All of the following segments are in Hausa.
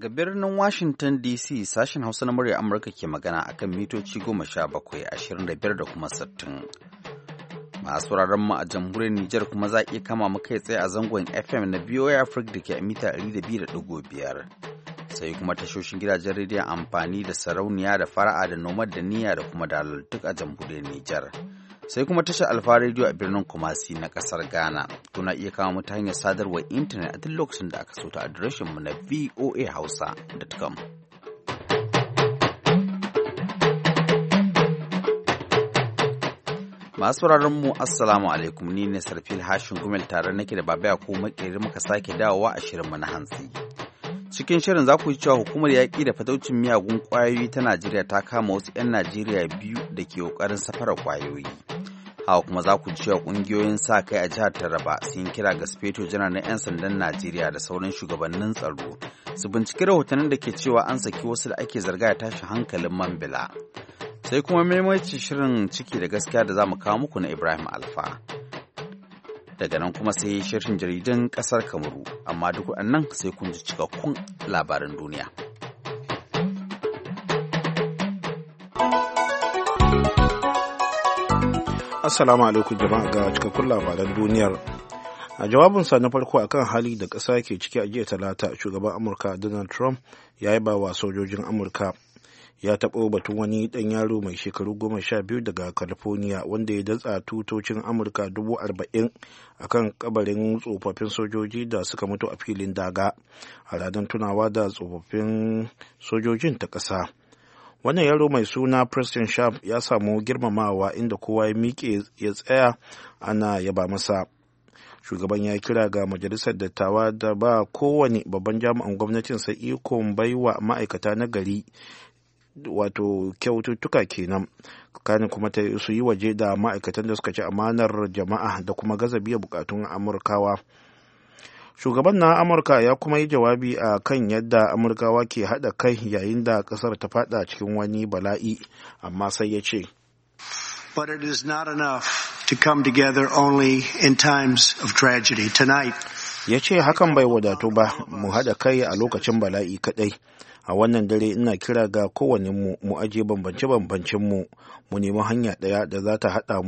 Daga birnin Washington DC sashen Hausa na murya Amurka ke magana akan mitoci 17, 25 da kuma 60. Masu wuraren mu a jamhuriyar Nijar kuma za a iya kama mu kai tsaye a zangon FM na VOA Africa da ke a mita 200.5. Sai kuma tashoshin gidajen rediyon amfani da sarauniya da fara'a da nomad da niyya da kuma dalil duk a jamhuriyar Nijar. Sai kuma tashar Alfa Radio a birnin Kumasi na kasar Ghana. Kuna iya kama mu ta hanyar sadarwar intanet a duk lokacin da aka so ta adireshin mu na voahausa.com. Masu sauraron mu assalamu alaikum, ni ne Sarfil Hashin Gumel tare nake da Baba ko makeri muka sake dawowa a shirin mu na hantsi. Cikin shirin za ku ji cewa hukumar yaƙi da fataucin miyagun ƙwayoyi ta Najeriya ta kama wasu 'yan Najeriya biyu da ke ƙoƙarin safarar ƙwayoyi. Hawa kuma za ku ji cewa ƙungiyoyin sa kai a jihar Taraba sun kira ga Sufeto Janar na 'yan sandan Najeriya da sauran shugabannin tsaro su binciki rahotannin da ke cewa an saki wasu da ake zarga da tashin hankalin Mambila. Sai kuma maimaici shirin ciki da gaskiya da za mu kawo muku na Ibrahim Alfa. Daga nan kuma sai shirin jaridun ƙasar Kamaru, amma duk waɗannan sai kun ji cikakkun labaran duniya. Assalamu alaikum jama'a ga cikakkun labaran duniyar. A jawabinsa na farko akan hali da ƙasa ke ciki a jiya Talata, shugaban Amurka Donald Trump ya yaba wa sojojin Amurka. Ya taɓo batun wani ɗan yaro mai shekaru 12 daga California wanda ya datsa tutocin Amurka 40,000 a kan kabarin tsofaffin sojoji da suka mutu a filin daga a ranar tunawa da tsofaffin sojojin ta ƙasa. Wannan yaro mai suna Preston Sharp ya samu girmamawa inda kowa ya miƙe ya tsaya ana yaba masa. Shugaban ya kira ga majalisar dattawa da ba kowane babban jami'an gwamnatinsa ikon baiwa ma'aikata na gari wato kyaututtuka kenan, kanin kuma ta su yi waje da ma'aikatan da suka ci amanar jama'a da kuma gaza biya bukatun Amurkawa. Shugaban na Amurka ya kuma yi jawabi a kan yadda Amurkawa ke haɗa kai yayin da ƙasar ta faɗa cikin wani bala'i, amma sai ya ce, But it is not enough to come together only in times of tragedy. Tonight, ya ce hakan bai wadatu ba mu haɗa kai a lokacin bala'i kaɗai. A wannan dare ina kira ga kowane mu aje bambance-bambancenmu mu nemi hanya ɗaya da za ta haɗa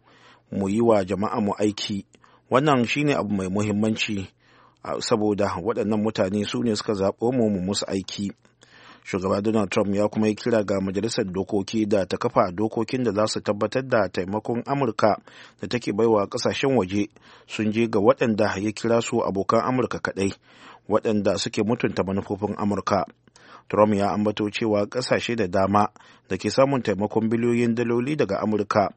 mu yi wa jama'a mu aiki. Wannan shine abu mai muhimmanci saboda waɗannan mutane su ne suka zaɓo mu musu aiki. Shugaba Donald Trump ya kuma yi kira ga majalisar dokoki da ta kafa dokokin da za su tabbatar da taimakon Amurka da take baiwa ƙasashen waje sun je ga waɗanda ya kira su abokan Amurka kaɗai, waɗanda suke mutunta manufofin Amurka. Trump ya ambato cewa ƙasashe da dama da ke samun taimakon biliyoyin daloli daga Amurka,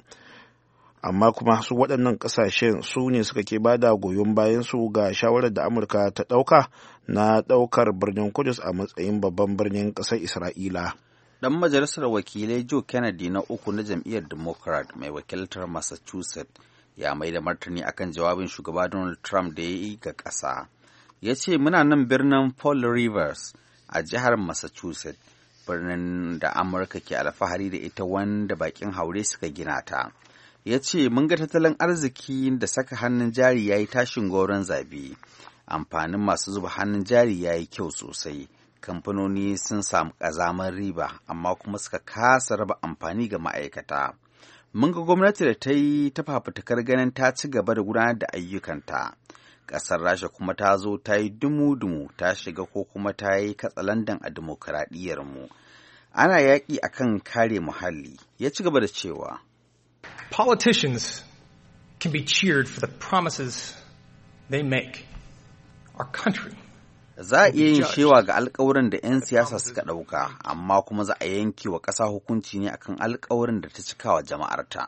amma kuma su waɗannan ƙasashen su ne suka ke bada goyon bayan su ga shawarar da Amurka ta ɗauka na ɗaukar birnin Kudus a matsayin babban birnin ƙasar Isra'ila. Ɗan majalisar wakilai Joe Kennedy na uku na jam'iyyar Democrat mai wakiltar Massachusetts ya mai da martani akan jawabin shugaba Donald Trump da ya yi ga ƙasa. Ya ce, muna nan birnin Fall Rivers a jihar Massachusetts, birnin da Amurka ke alfahari da ita wanda bakin haure suka gina ta. Ya ce, mun ga tattalin arziki da saka hannun jari ya yi tashin goron zabi. Amfanin masu zuba hannun jari ya yi kyau sosai. Kamfanoni sun samu ƙazamar riba, amma kuma suka kasa raba amfani ga ma'aikata. Mun ga gwamnati da ta yi ta fafutukar ganin ta ci gaba da gudanar da ayyukanta. Ƙasar Rasha kuma ta zo ta yi dumu-dumu ta shiga ko kuma ta yi katsalandan a dimokuraɗiyyarmu. Ana yaƙi a kan kare muhalli. Ya ci gaba da cewa, Politicians can be cheered for the promises they make. Our country. Za a iya yin shewa ga alkawarin da 'yan siyasa suka ɗauka, amma kuma za a yanke wa ƙasa hukunci ne akan alkawarin da ta cika wa jama'arta.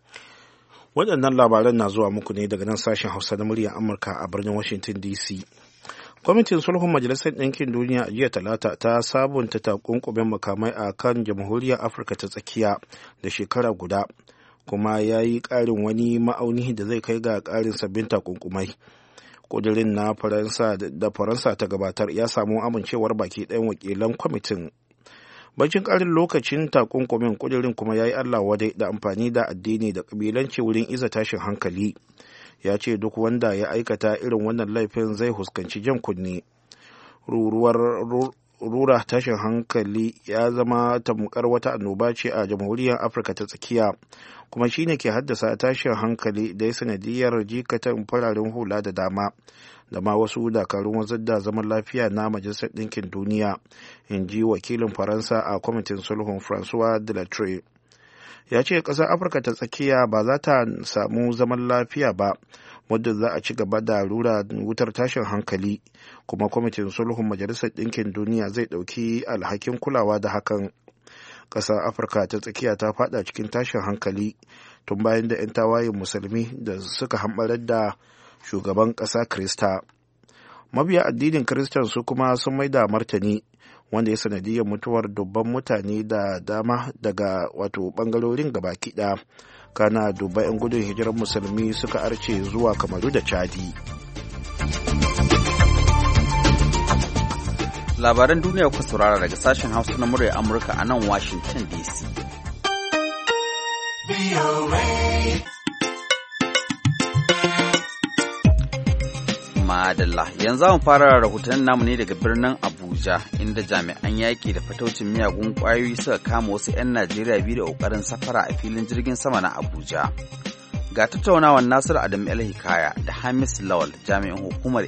Waɗannan labaran na zuwa muku ne daga nan sashen Hausa na muryar Amurka a birnin Washington DC. Kwamitin sulhun Majalisar Ɗinkin Duniya a jiya Talata ta sabunta takunkumin makamai a kan Jamhuriyar Afirka ta Tsakiya da shekara guda, kuma ya yi ƙarin wani ma'auni da zai kai ga ƙarin sabbin takunkumai. Ƙudurin na Faransa ta gabatar ya samu amincewar baki ɗayan wakilan kwamitin. Bacin ƙarin lokacin takunkumin, ƙudurin kuma ya yi Allah wadai da amfani da addini da ƙabilanci wurin iza tashin hankali. Ya ce duk wanda ya aikata irin wannan laifin zai huskanci jan kunne. rura tashin hankali ya zama tamkar wata annoba ce a jamhuriyar Afirka ta tsakiya, kuma shine ke haddasa tashin hankali da ya sanadiyar jikatan fararen hula da dama da ma wasu dakarun wanzar da zaman lafiya na Majalisar Ɗinkin Duniya, in ji wakilin Faransa a kwamitin sulhun Francois Delattre. Ya ce ƙasar Afirka ta tsakiya ba za ta samu zaman lafiya ba muddin za a ci gaba da rura wutar tashin hankali, kuma kwamitin sulhun Majalisar Ɗinkin Duniya zai ɗauki alhakin kulawa da hakan. Ƙasar Afirka ta tsakiya ta fada cikin tashin hankali tun bayan da 'yan tawayen musulmi da suka hambarar da shugaban ƙasa Krista. Mabiya addinin Kiristan su kuma sun maida martani, wanda ya sanadiyar mutuwar dubban mutane da dama daga wato bangarorin gabaki ɗaya. Kana dubban 'yan gudun hijirar musulmi suka arce zuwa Kamaru da Chadi. Labaran duniya ku saurara daga sashen Hausa na murya Amurka a nan Washington DC. Madalla, yanzu mu fara rahoton namu ne daga birnin Abuja, inda jami'an yaƙi da fataucin miyagun ƙwayoyi suka kama wasu 'yan Najeriya biyu da ƙoƙarin safara a filin jirgin sama na Abuja. Ga tattaunawar Nasiru Adamu El Hikaya da Hamis Lawal, jami'in hukumar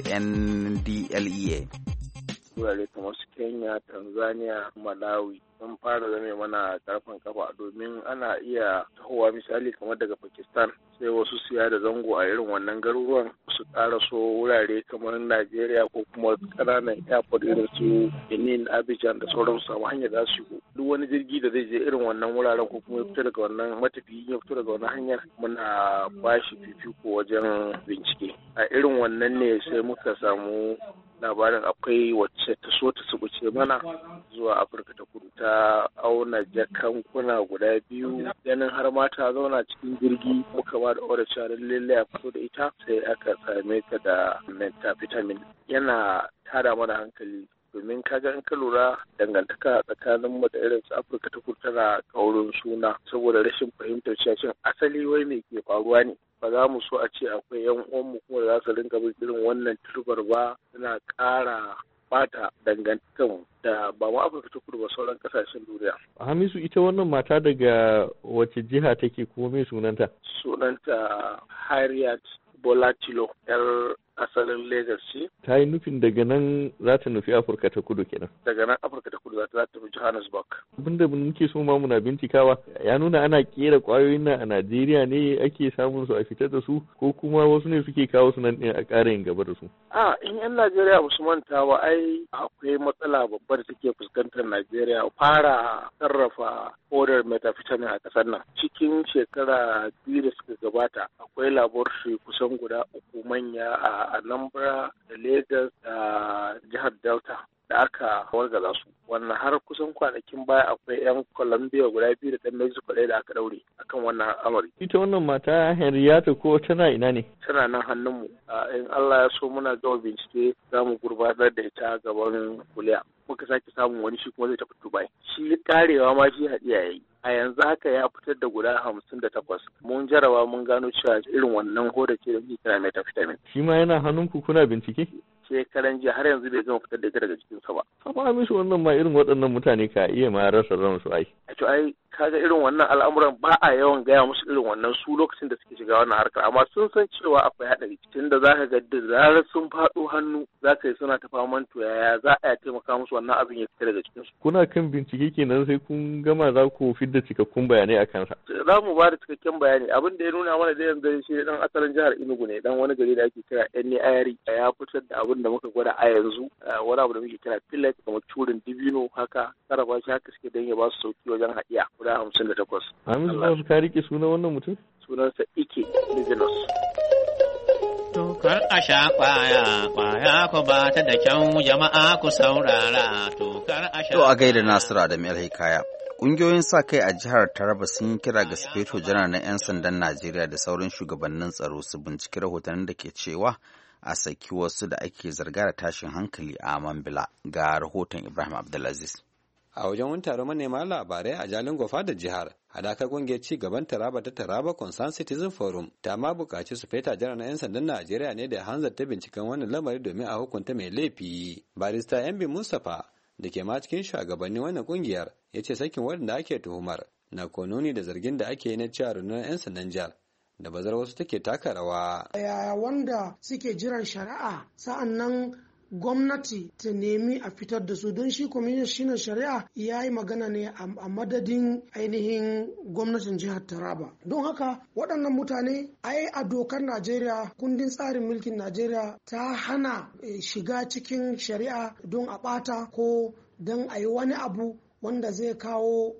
NDLEA. Wurare kamar su Kenya, Tanzania, Malawi sun fara zame mana karfin kafa domin ana iya tahowa misali kamar daga Pakistan sai wasu siya da zango a irin wannan garuruwan su so wurare kamar Najeriya ko kuma ƙananan airport irin su Benin, Abidjan da sauransu samu hanyar za su shigo. Duk wani jirgi da zai je irin wannan wuraren ko kuma ya fito daga wannan matafiyi ya fito daga wannan hanyar muna bashi fifiko wajen bincike. A irin wannan ne sai muka samu labarin akwai wacce ta so ta subuce mana zuwa Afirka ta Kudu, ta auna jakankuna guda biyu, ganin har ma ta zauna cikin jirgi muka ba da order cewa lallai a fito da ita, sai aka same ta da methamphetamine. Yana tada mana hankali domin kaga in ka lura dangantaka tsakanin mu da irin su Afirka ta Kudu tana kaurin suna saboda rashin fahimtar cewa asali wai me ke faruwa ne. Ba za mu so a ce akwai 'yan uwanmu kuma za su rinka bin irin wannan turbar ba, suna ƙara bata dangantakan da ba ma Afirka ta Kudu ba sauran kasashen duniya. Hamisu, ita wannan mata daga wace jiha take kuma me sunanta? Sunanta Harriet Bolatilo, 'yar asalin Lagos ce. Ta yi nufin daga nan za ta nufi Afirka ta Kudu kenan. Daga nan Afirka ta Kudu za ta tafi Johannesburg. Abinda muke so ma muna bincikawa ya nuna ana kera kwayoyin nan a Najeriya ne ake samun su a fitar da su ko kuma wasu ne suke kawo su nan ɗin a ƙara yin gaba da su. In 'yan Najeriya ba su manta ba ai akwai matsala babba da take fuskantar Najeriya fara sarrafa hodar methamphetamine a ƙasar nan. Cikin shekara 2 da suka gabata akwai laboratory kusan guda 3 manya a Anambra da Lagos da jihar Delta da aka wargaza su. Wannan har kusan kwanakin baya akwai 'yan Colombia guda 2 da ɗan Mexico ɗaya da aka daure akan wannan al'amari. Ita wannan mata Henrietta ko tana ina ne? Tana nan hannunmu. In Allah ya so muna gama bincike za mu gurbatar da ita gaban kuliya. Muka sake samun wani shi kuma zai tafi Dubai. Shi karewa ma shi haɗiya yayi. A yanzu haka ya fitar da guda 58. Mun jaraba mun gano cewa irin wannan hoda ce da muke kira methamphetamine. Shi ma yana hannunku kuna bincike? Shekaran jiya har yanzu bai gama fitar da ita daga cikinsa ba. Amma mishi wannan ma irin waɗannan mutane ka iya ma rasa ransu ai. Ai kaga irin wannan al'amuran ba a yawan gaya musu irin wannan su lokacin da suke shiga wannan harkar amma sun san cewa akwai haɗari tunda zaka ga da zarar sun faɗo hannu zaka yi suna ta faman to yaya za a taimaka musu wannan abin ya fita daga cikin su. Kuna kan bincike kenan sai kun gama za ku fidda cikakkun bayanai a kansa. Za mu ba da cikakken bayani abin da ya nuna mana da yanzu shi dan asalin jihar Enugu ne dan wani gari da ake kira Ayari ya fitar da abin da muka gwada a yanzu wani abu da muke kira pillet kamar curin dibino haka sarrafa shi haka suke dan ya ba su sauki wajen haɗiya guda 58. Hamisu ba su ka rike sunan wannan mutum? Sunansa Ike Lizinus. Tokar a sha kwaya ku ba ta da kyau jama'a ku saurara tokar a sha. To a gaida Nasiru da Mai Hikaya. Ƙungiyoyin sa kai a jihar Taraba sun yi kira ga Sufeto Janar na 'yan sandan Najeriya da sauran shugabannin tsaro su binciki rahotannin da ke cewa a saki wasu da ake zarga da tashin hankali a Mambila. Ga rahoton Ibrahim Abdulaziz. A wajen wani taron manema labarai a Jalin Gofa da jihar, hadakar kungiyar ci gaban Taraba ta Taraba Concerned Citizen Forum ta ma buƙaci Sufeta Janar na 'yan sandan Najeriya ne da hanzarta binciken wannan lamari domin a hukunta mai laifi. Barista MB Mustapha da ke ma cikin shugabannin wannan kungiyar ya ce sakin waɗanda ake tuhumar na kononi da zargin da ake yi na cewa rundunar 'yan sandan jihar da bazar wasu take taka rawa. Yaya wanda suke jiran shari'a sa'an nan gwamnati ta nemi a fitar da su, don shi kwamishinan shari'a ya yi magana ne a madadin ainihin gwamnatin jihar Taraba. Don haka waɗannan mutane a dokar Najeriya, kundin tsarin mulkin Najeriya ta hana shiga cikin shari'a don a ɓata ko don a yi wani abu wanda zai kawo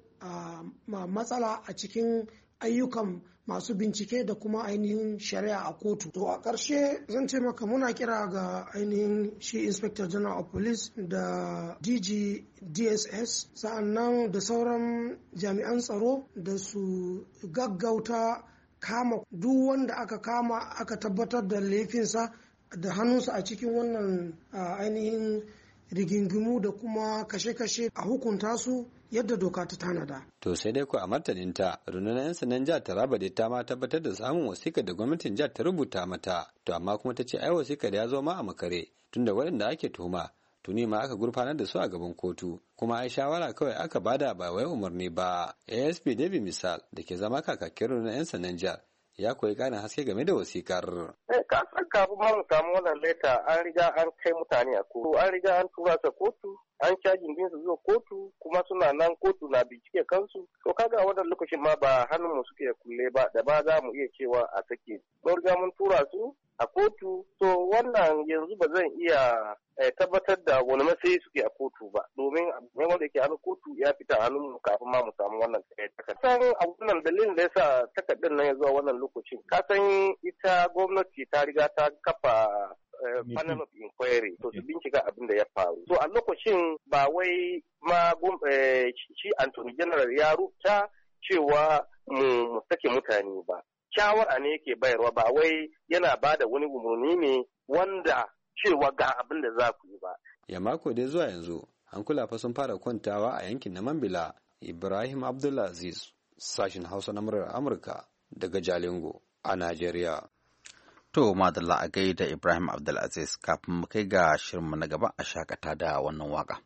matsala a cikin ayyukan masu bincike da kuma ainihin shari'a a kotu. To a ƙarshe zan ce maka muna kira ga ainihin shi Inspector General of Police da DG DSS sa'annan da sauran jami'an tsaro da su gaggauta kama duk wanda aka kama aka tabbatar da laifinsa da hannunsa a cikin wannan ainihin rigingimu da kuma kashe-kashe a hukunta su yadda doka ta tanada. To sai dai ko a martaninta rundunar 'yan sandan jihar Taraba dai ta ma tabbatar da samun wasikar da gwamnatin jihar ta rubuta mata. To amma kuma ta ce ai wasikar ya zo ma a makare tunda waɗanda ake tuhuma tuni ma aka gurfanar da su a gaban kotu kuma ai shawara kawai aka bada ba wai umarni ba. ASP David Misal da ke zama kakakin rundunar 'yan sandan jihar ya koyi ƙarin haske game da wasikar. Ka san kafin ma mu samu wannan leta an riga an kai mutane a kotu, an riga an tura su kotu, an cajin din su zuwa kotu kuma suna nan kotu na bincike kansu. To kaga wannan lokacin ma ba hannun mu suke kulle ba da ba za mu iya cewa a sake. Mun riga mun tura su a kotu, to wannan yanzu ba zan iya tabbatar da wani matsayi suke a kotu ba, domin ne wanda yake hannun kotu ya fita hannun mu kafin ma mu samu wannan takarda. San a wannan dalilin da yasa takardar nan ya zuwa wannan lokacin, ka san ita gwamnati ta riga ta kafa panel of inquiry to su bincika abin da ya faru. To a lokacin ba wai ma shi Attorney General ya rubuta cewa mu sake mutane ba. Shawara ne yake bayarwa ba wai yana ba da wani umarni ne wanda cewa ga abin da za ku yi ba. Ya mako dai zuwa yanzu hankula fa sun fara kwantawa a yankin na Mambila. Ibrahim Abdulaziz, sashin Hausa na murar Amurka daga Jalingo a Najeriya. To madalla a gaida Ibrahim Abdulaziz, kafin mu kai ga shirinmu na gaba a shakata da wannan waka.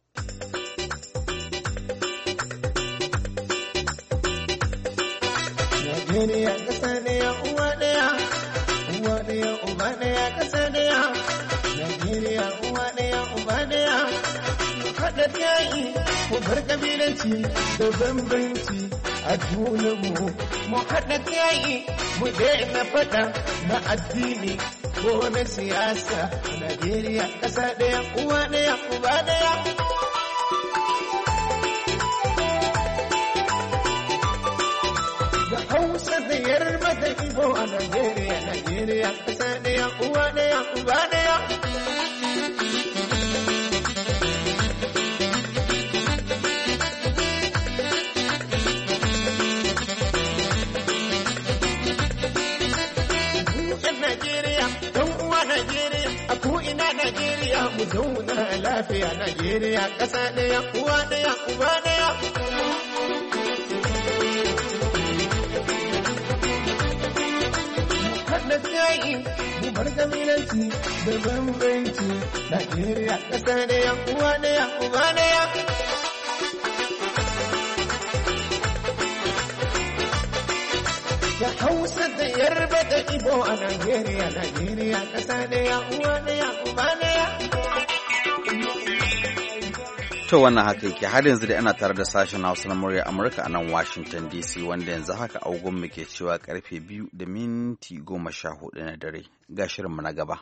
Najeriya ƙasa ɗaya uwa ɗaya, uwa ɗaya uba ɗaya ƙasa ɗaya. Najeriya uwa ɗaya uba ɗaya. Mu haɗa yayi mu bar ƙabilanci da bambanci a junanmu. Mu haɗa yayi mu daina faɗa na addini ko na siyasa. Najeriya ƙasa ɗaya uwa ɗaya uba ɗaya. Hausa da Yarba da Igbo a Najeriya, Najeriya ƙasa ɗaya, uwa ɗaya, uba ɗaya. Dukan Najeriya, don uwa Najeriya, a ko'ina Najeriya, mu zauna lafiya Najeriya ƙasa ɗaya, uwa ɗaya, uba ɗaya. Da tsayi mu bar kabilanci da bambanci Najeriya ƙasa ɗaya uwa ɗaya uba ɗaya. Da Hausa da Yarba da Igbo a Najeriya, Najeriya ƙasa ɗaya uwa ɗaya uba ɗaya. To wannan haka yake har yanzu da ana tare da sashen Hausa na murya Amurka a nan Washington DC wanda yanzu haka agogon mu ke cewa karfe 2:14 na dare. Ga shirinmu na gaba.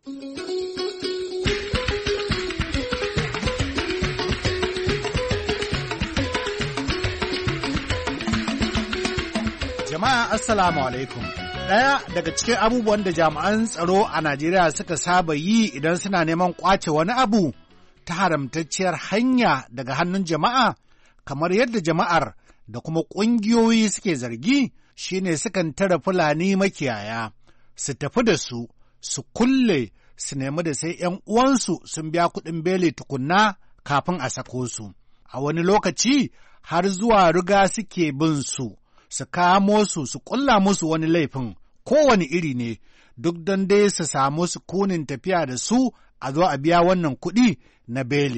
Jama'a Assalamu alaikum. Ɗaya daga cikin abubuwan da jami'an tsaro a Najeriya suka saba yi idan suna neman ƙwace wani abu ta haramtacciyar hanya daga hannun jama'a, kamar yadda jama'ar da kuma ƙungiyoyi suke zargi, shine sukan tara Fulani makiyaya, su tafi da su kulle, su nemi da sai ‘yan uwansu sun biya kuɗin beli tukunna kafin a sako su. A wani lokaci har zuwa riga suke bin su kamo su ƙulla musu wani laifin, kowane iri ne, duk don dai su samu sukunin tafiya da su a zo a biya wannan kuɗi na beli.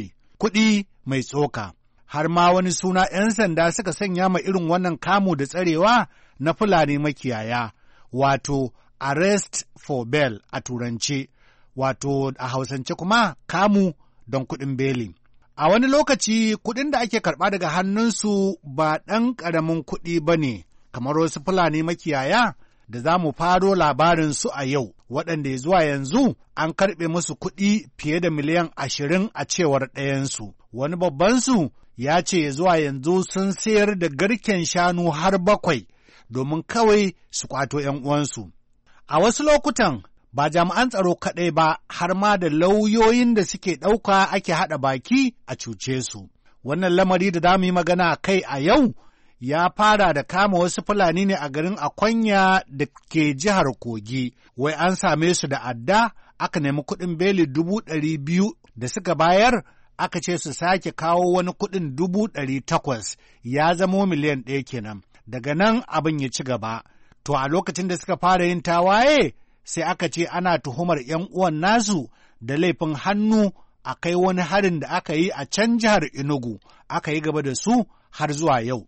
kuɗi mai tsoka. Har ma wani suna 'yan sanda suka sanya ma irin wannan kamu da tsarewa na Fulani makiyaya, wato arrest for bail a turance, wato a Hausance kuma kamu don kuɗin beli. A wani lokaci kuɗin da ake karɓa daga hannunsu ba ɗan ƙaramin kuɗi ba ne, kamar wasu Fulani makiyaya da za mu faro labarinsu a yau, waɗanda zuwa yanzu an karɓe musu kuɗi fiye da miliyan 20 a cewar ɗayansu. Wani babbansu ya ce zuwa yanzu sun sayar da garken shanu har 7 domin kawai su kwato ‘yan uwansu. A wasu lokutan ba jami'an tsaro kaɗai ba, har ma da lauyoyin da suke ɗauka ake haɗa baki a cuce su. Wannan lamari da za mu yi magana kai a yau ya fara da kama wasu Fulani ne a garin Akwanya da ke jihar Kogi, wai an same su da adda, aka nemi kuɗin beli 200,000 da suka bayar, aka ce su sake kawo wani kuɗin 800,000, ya zamo miliyan 1 kenan. Daga nan abin ya ci gaba. To a lokacin da suka fara yin tawaye, sai aka ce ana tuhumar ‘yan uwan nasu da laifin hannu a kai wani harin da aka yi a can jihar Enugu, aka yi gaba da su har zuwa yau.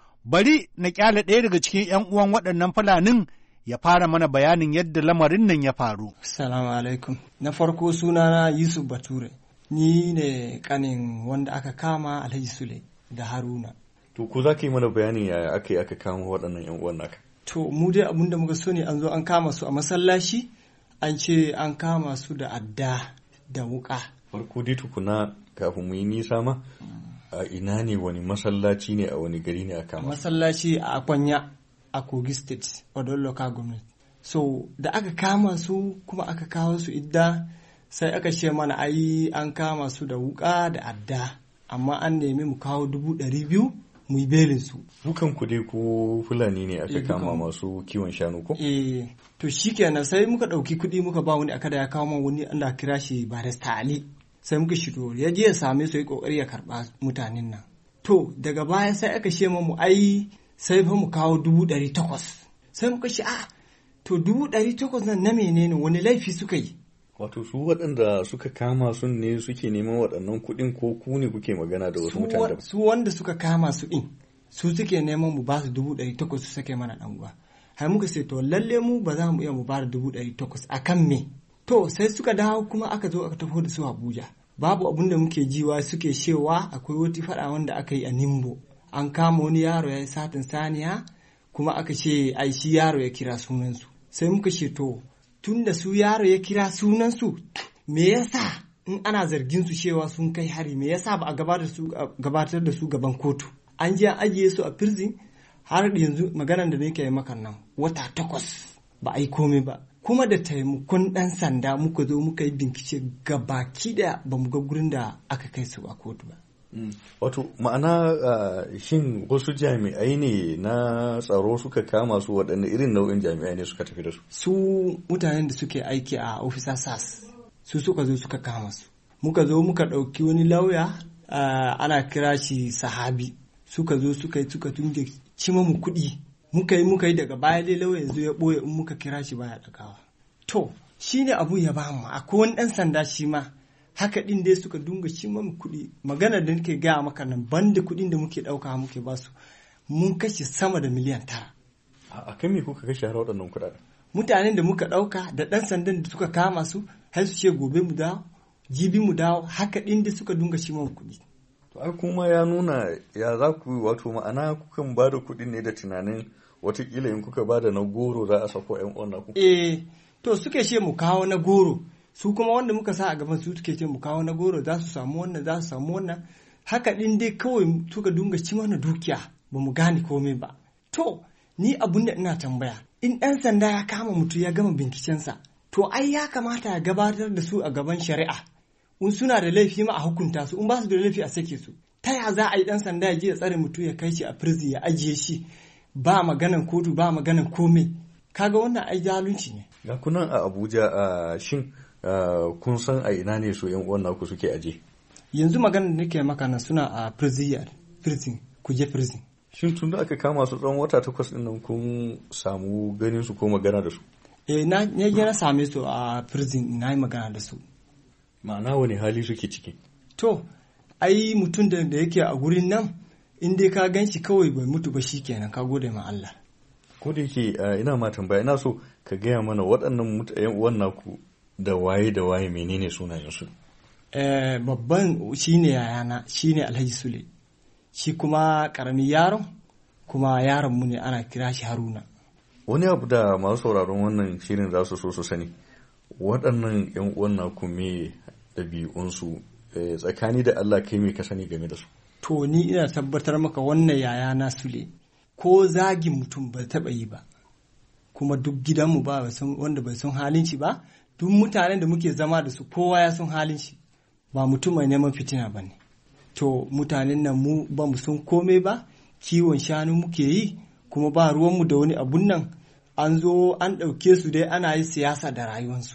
Bari na kyale ɗaya daga cikin ‘yan uwan waɗannan Fulanin ya fara mana bayanin yadda lamarin nan ya faru. Assalamu alaikum. Na farko sunana Yusuf Bature. Ni ne kanin wanda aka kama Alhaji Sule da Haruna. To ko za ka yi mana bayanin yaya aka yi aka kama waɗannan ‘yan uwan naka? To mu dai abinda muka so ne an zo an kama su a masallaci, an ce an kama su da adda da wuƙa. Farko dai tukuna kafin mu yi nisa ma, a ina ne, wani masallaci ne, a wani gari ne a kama? Masallaci a Akwanya a Kogi State, Odon Local Government. So da aka kama su kuma aka kawo su idda, sai aka ce mana ai an kama su da wuƙa da adda, amma an nemi mu kawo 200,000 mu yi belin su. Dukan ku dai ko Fulani ne aka kama masu kiwon shanu ko? To shikenan sai muka ɗauki kuɗi muka ba wani aka da ya kawo man wani ana kira shi Barista Ali. Sai muka shigo ya je ya same su yi kokari ya karɓa mutanen nan. To daga baya sai aka ce mu ai sai fa mu kawo 800,000. Sai muka ce to 800,000 nan na menene, wani laifi suka yi? Wato su waɗanda suka kama sun ne suke neman waɗannan kuɗin, ko ku ne kuke magana da wasu mutane? Su wanda suka kama su ɗin su suke neman mu ba su 800,000 su sake mana ɗan uwa. Har muka ce to lalle mu ba za mu iya mu ba da 800,000 a kan me? To sai suka dawo kuma aka zo aka tafi da su Abuja. Babu abin da muke jiwa suke cewa akwai wata faɗa wanda aka yi a Nimbo. An kama wani yaro ya yi satin saniya, kuma aka ce ai shi yaro ya kira sunansu. Sai muka ce to tun da su yaro ya kira sunansu, me yasa in ana zargin su cewa sun kai hari, me yasa ba a gabatar da su gaban kotu? An je an ajiye su a prison har yanzu maganar da nake yi maka nan wata 8 ba a yi komai ba. Kuma da taimakon ɗan sanda muka zo muka yi bincike gabaki da ba mu ga gurin da aka kai su a kotu ba. Wato ma'ana shin wasu jami'ai ne na tsaro suka kama su, waɗanne irin nau'in jami'ai ne suka tafi da su? Su mutanen da suke aiki a officer SAS su suka zo suka kama su. Muka zo muka ɗauki wani lauya ana kira shi Sahabi, suka zo suka tunge cima mu kuɗi. Muka yi daga baya dai lauya yanzu ya ɓoye, in muka kira shi baya ɗagawa. To shi ne abu ya bamu, akwai wani ɗan sanda shi ma haka ɗin dai suka dunga ci mu kuɗi. Maganar da nake gaya maka nan, banda kuɗin da muke ɗauka muke ba su, mun kashe sama da miliyan 9. A kan me kuka kashe har waɗannan kuɗaɗen? Mutanen da muka ɗauka da ɗan sandan da suka kama su, har su ce gobe mu dawo, jibi mu dawo, haka ɗin dai suka dunga ci mu kuɗi. To ai kuma ya nuna ya za ku yi, wato ma'ana kukan ba da kuɗin ne da tunanin watakila in kuka ba da na goro za a sako ƴan uwan naku? To suke ce mu kawo na goro, su kuma wanda muka sa a gaban su suke ce mu kawo na goro, za su samu wannan za su samu wannan, haka din dai kawai suka dunga ci mana dukiya, ba mu gane komai ba. To ni abun da ina tambaya, in ɗan sanda ya kama mutum ya gama bincikensa, to ai ya kamata ya gabatar da su a gaban shari'a. In suna da laifi ma a hukunta su, in ba su da laifi a sake su. Ta ya za a yi ɗan sanda ya je ya tsare mutum ya kai shi a prison ya ajiye shi, ba maganan kotu ba maganan komai? Kaga wannan ai zalunci ne. Ga kunan a Abuja, shin kun san a ina ne su yan uwan naku suke aje? Yanzu maganar da nake maka nan suna a prison, Kuje prison. Shin tun da aka kama su tsawon wata 8 din nan kun samu ganin su ko magana da su? Na same su a prison, na yi magana da su. Ma'ana wani hali suke ciki? To ai mutum da yake a gurin nan in dai ka gan shi kawai bai mutu ba shikenan ka gode ma Allah. Ko da yake ina ma tambaya, ina so ka gaya mana waɗannan ƴan uwan naku da waye menene sunayensu? Babban shine yayana, shine Alhaji Sule, shi kuma karamin yaron kuma yaron mu ne ana kira shi Haruna. Wani abu da masu sauraron wannan shirin za su so su sani, waɗannan ƴan uwan naku me ɗabi'unsu tsakani da Allah, kai me ka sani game da su? To ni ina tabbatar maka wannan yayana Sule ko zagin mutum bai taɓa yi ba, kuma duk gidanmu ba wanda bai san halin shi ba, duk mutanen da muke zama da su kowa ya san halin shi, ba mutum mai neman fitina ba ne. To mutanen nan mu ba mu san komai ba, kiwon shanu muke yi, kuma ba ruwanmu da wani abun nan, an zo an ɗauke su dai ana yi siyasa da rayuwarsu.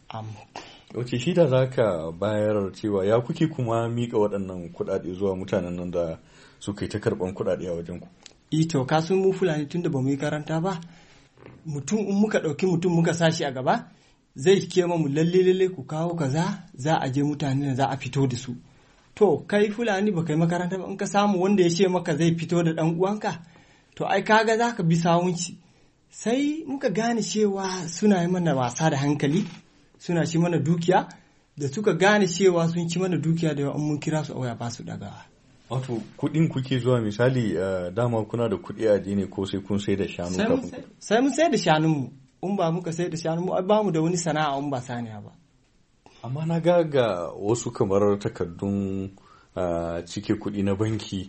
Wace shi da za ka bayar cewa ya kuke kuma miƙa waɗannan kuɗaɗe zuwa mutanen nan da suka yi ta karɓan kuɗaɗe a wajen ku? Ito kasun mu Fulani tunda ba mu yi karanta ba, mutum in muka ɗauki mutum muka sa shi a gaba zai kema mu lalle ku kawo kaza, za a je mutane za a fito da su. To kai Fulani ba kai makaranta ba, in ka samu wanda ya ce maka zai fito da ɗan uwanka, to ai kaga za ka bi sawunci. Sai muka gane cewa suna yi mana wasa da hankali, suna ci mana dukiya, da suka gane cewa sun ci mana dukiya da yawa mun kira su a waya ba su dagawa. Wato kuɗin kuke zuwa misali dama kuna da kuɗi a ne ko sai kun sai da shanu kafin? Sai mun sai da shanunmu, in ba muka sai da shanunmu ai ba mu da wani sana'a in ba saniya ba. Amma na ga wasu kamar takardun cike kuɗi na banki,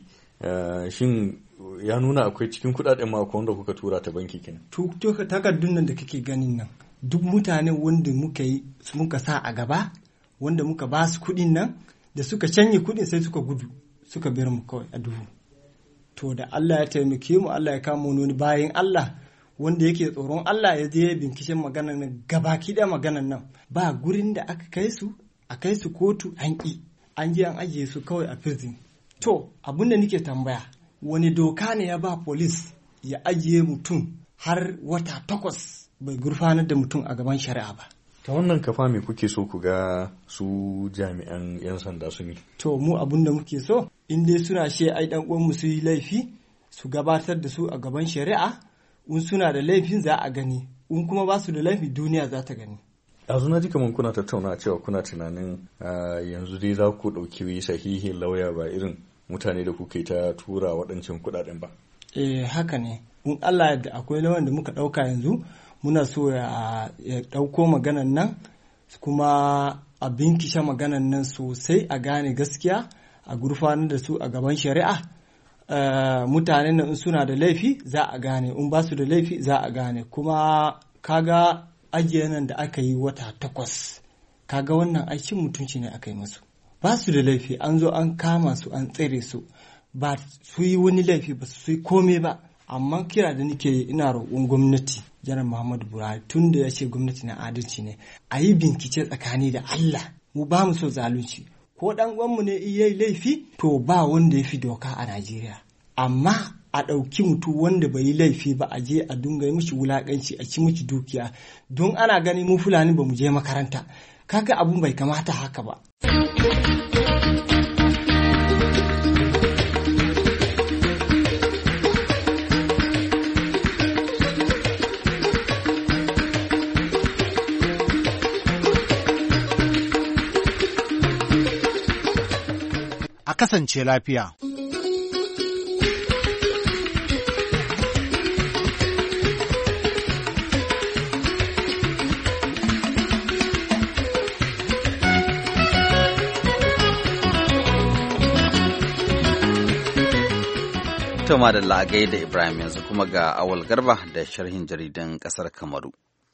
shin ya nuna akwai cikin kuɗaɗen ma akwai wanda kuka tura ta banki kenan? Takardun nan da kake ganin nan duk mutane wanda muka sa a gaba, wanda muka ba su kuɗin nan, da suka canye kuɗin sai suka gudu suka bar mu kawai a duhu. To da Allah ya taimake mu, Allah ya kama wani bayan Allah wanda yake tsoron Allah, ya je binkishin maganar nan, gabaki da maganar nan ba gurin da aka kai su, a kai su kotu an ƙi, an je an ajiye su kawai a prison. To abin da nake tambaya, wani doka ne ya ba police ya ajiye mutum har wata 8 bai gurfanar da mutum a gaban shari'a ba? Ta wannan kafa me kuke so ku ga su jami'an 'yan sanda sun yi? To mu abin da muke so, in dai suna ai dan uwan mu su yi laifi, su gabatar da su a gaban shari'a, in suna da laifin za a gani, in kuma ba su da laifi duniya za ta gani. Yanzu na ji kamar kuna tattauna cewa kuna tunanin yanzu dai za ku ɗauki sahihin lauya ba irin mutane da kuke ta tura waɗancan kuɗaɗen ba. Haka ne, in Allah yadda akwai lauyan da muka ɗauka yanzu, muna so ya ɗauko maganan nan, kuma a binkishe maganan nan sosai, a gane gaskiya, a gurfanar da su a gaban shari'a. Mutanen nan in suna da laifi za a gane, in ba su da laifi za a gane. Kuma kaga ajiye nan da aka yi wata 8, kaga wannan aikin mutunci ne aka yi musu, ba su da laifi, an zo an kama su an tsere su, ba su yi wani laifi ba su yi komai ba. Amma kira da nake ina roƙon gwamnati, Janar Muhammadu Buhari, tun da ya ce gwamnati na adalci ne, a yi bincike tsakani da Allah, mu ba mu so zalunci. Ko ɗan uwanmu ne iya laifi, to ba wanda ya fi doka a Najeriya. Amma a ɗauki mutum wanda bai yi laifi ba, a je a dunga yi mishi wulaƙanci, a ci mishi dukiya, don ana gani mu Fulani ba mu je makaranta. Kaga abun bai kamata haka ba. A kasance lafiya. Toma da lagai da Ibrahim, yanzu kuma ga Awal Garba da sharhin jaridan ƙasar Kamaru.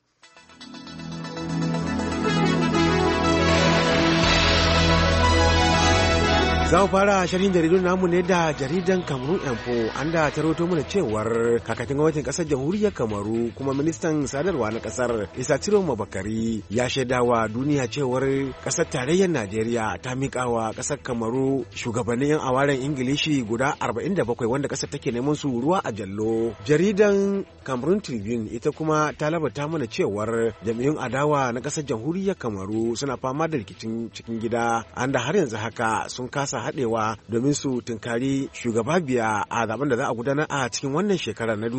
Za mu fara sharhin jaridun namu ne da jaridan Cameroon Info, an da ta rawaito mana cewar kakakin gwamnatin kasar jamhuriyar Kamaru kuma ministan sadarwa na kasar Isa Ciro Mabakari ya shaidawa duniya cewar kasar tarayyar Najeriya ta miƙa wa kasar Kamaru shugabannin yan awaren Ingilishi guda 47 wanda kasar take neman su ruwa a jallo. Jaridan Cameroon Tribune ita kuma ta labarta mana cewar jam'iyyun adawa na ƙasar jamhuriyar Kamaru suna fama da rikicin cikin gida, an da har yanzu haka sun kasa haɗewa domin su tunkari shugaba Biya a zaben da za a gudanar a cikin wannan shekarar na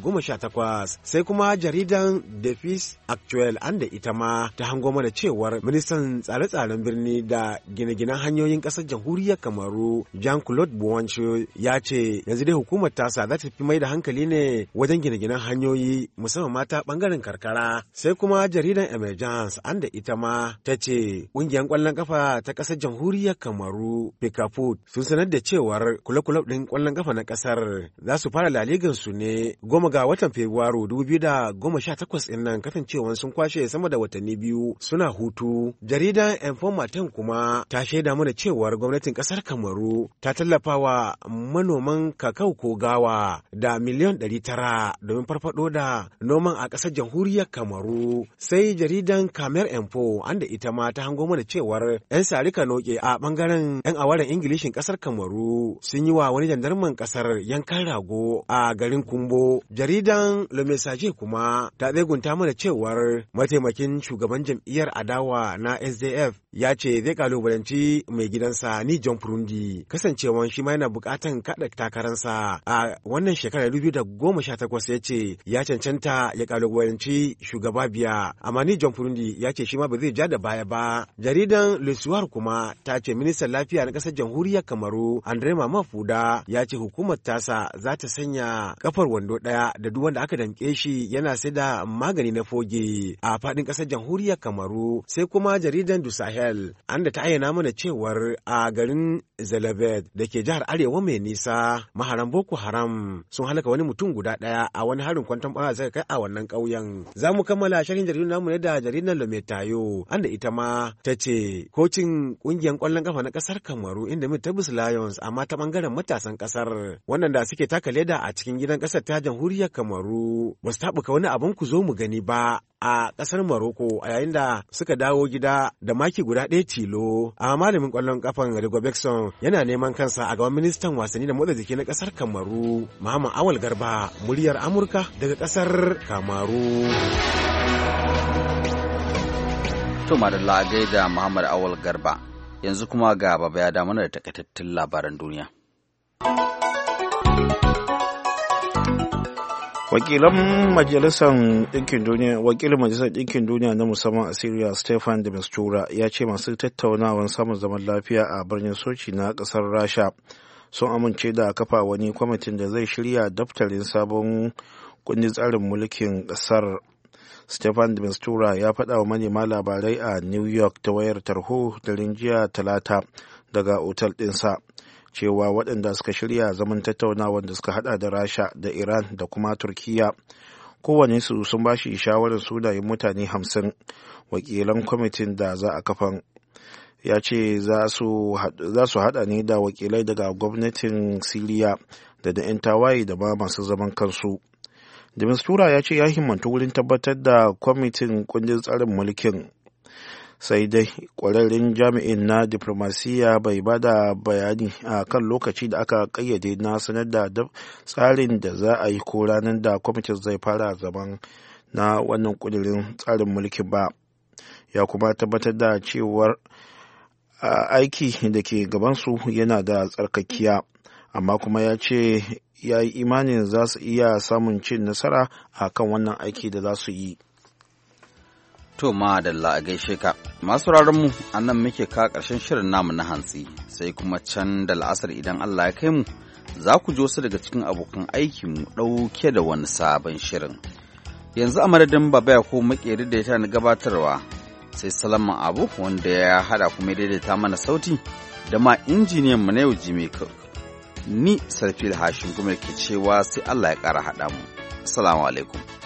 2018. Sai kuma jaridan Defis Actuel an da ita ma ta hango mana cewar ministan tsare-tsaren birni da gine-ginen hanyoyin ƙasar jamhuriyar Kamaru Jean-Claude Bouancho ya ce yanzu dai hukumar tasa za ta fi mai da hankali ne wajen gine-ginen hanyoyi musamman mata bangaren karkara. Sai kuma jaridan Emergence an da ita ma ta ce ƙungiyar ƙwallon kafa ta ƙasar jamhuriyar Kamaru Pekafut sun sanar da cewar kula-kula ɗin ƙwallon kafa na ƙasar za su fara laligan su ne 10 ga watan Fabrairu 2018 ɗin nan, kasancewan sun kwashe sama da watanni 2 suna hutu. Jaridan Information kuma ta shaida mana cewar gwamnatin ƙasar Kamaru ta tallafa wa manoman kakao ko gawa da miliyan 900 domin farfado da noman a ƙasar jamhuriyar Kamaru. Sai jaridan Kamer Info an da ita ma ta hango mana cewar 'yan sarika noke a bangaren 'yan awaren Ingilishin ƙasar Kamaru sun yi wa wani jandarman ƙasar yankan rago a garin Kumbo. Jaridan Le Message kuma ta tsegunta mana cewar mataimakin shugaban jam'iyyar adawa na SDF ya ce zai kalubalanci mai gidansa ni John Purundi, kasancewan shi ma yana bukatan kada takararsa a wannan shekarar 2018. ya ce ya cancanta ya kalubalanci shugaba Biya, amma ni John Purundi ya ce shi ma ba zai ja da baya ba. Jaridan Le Soir kuma ta ce ministan lafiya na ƙasar jamhuriyar Kamaru Andre Mama Fuda ya ce hukumar tasa za ta sanya kafar wando ɗaya da duk wanda aka damƙe shi yana sai da magani na foge a faɗin ƙasar jamhuriyar Kamaru. Sai kuma jaridan Du Sahel an da ta ayyana mana cewar a garin Zelebet da ke jihar Arewa mai nisa maharan Boko Haram sun halaka wani mutum guda ɗaya a wani harin kwanton ɓara suka kai a wannan ƙauyen. Za mu kammala sharhin jaridun namu ne da jaridar Lometayo an da ita ma ta ce kocin ƙungiyar ƙwallon kafa na ƙasar Kamaru inda Tabus Lions amma ta ɓangaren matasan ƙasar wannan da suke taka leda a cikin gidan ƙasar ta jamhuriyar Kamaru ba su taɓuka wani abin ku zo mu gani ba a ƙasar Morocco a yayin da suka dawo gida da maki guda ɗaya tilo. A malamin ƙwallon kafan Rigo Bekson yana neman kansa a gaban ministan wasanni da motsa jiki na ƙasar Kamaru Muhammad Awal Garba, muryar Amurka daga ƙasar Kamaru. To madalla gaida Muhammad Awal Garba. Yanzu kuma ga baba ya damu da takaitattun labaran duniya. wakilin majalisar ɗinkin duniya na musamman a Syria Stefan de Mistura ya ce masu tattaunawar samun zaman lafiya a birnin Sochi na ƙasar Rasha sun amince da kafa wani kwamitin da zai shirya daftarin sabon kundin tsarin mulkin ƙasar. Stefan de Mistura ya faɗa wa manema labarai a New York ta wayar tarho da jiya Talata daga otal ɗinsa cewa waɗanda suka shirya zaman tattaunawar da suka hada da Rasha da Iran da kuma Turkiya kowane su sun ba shi shawarar sunayen mutane 50 wakilan kwamitin da za a kafa. Ya ce za su hada ne da wakilai daga gwamnatin Siriya da 'yan tawaye da ma masu zaman kansu. Da Mistura ya ce ya himmantu wurin tabbatar da kwamitin kundin tsarin mulkin, sai dai kwararren jami'in na diplomasiya bai bada bayani a kan lokaci da aka kayyade na sanar da tsarin da za a yi ko ranar da kwamitin zai fara zaman na wannan kudirin tsarin mulkin ba. Ya kuma tabbatar da cewar aiki da ke gabansu yana da tsarkakiya, amma kuma ya ce ya yi imanin za su iya samun cin nasara a kan wannan aiki da za su yi. To madalla a gaishe ka. Masu mu a nan muke ka ƙarshen shirin namu na hantsi, sai kuma can da la'asar idan Allah ya kai mu za ku ji wasu daga cikin abokan aikinmu ɗauke da wani sabon shirin. Yanzu a madadin Baba ko Makeri da ya tana gabatarwa, sai Salaman Abu wanda ya haɗa kuma daidaita mana sauti da ma injiniyan mu na yau Jimmy Cook. Ni Sarfil Hashin kuma ke cewa sai Allah ya ƙara haɗa mu. Assalamu alaikum.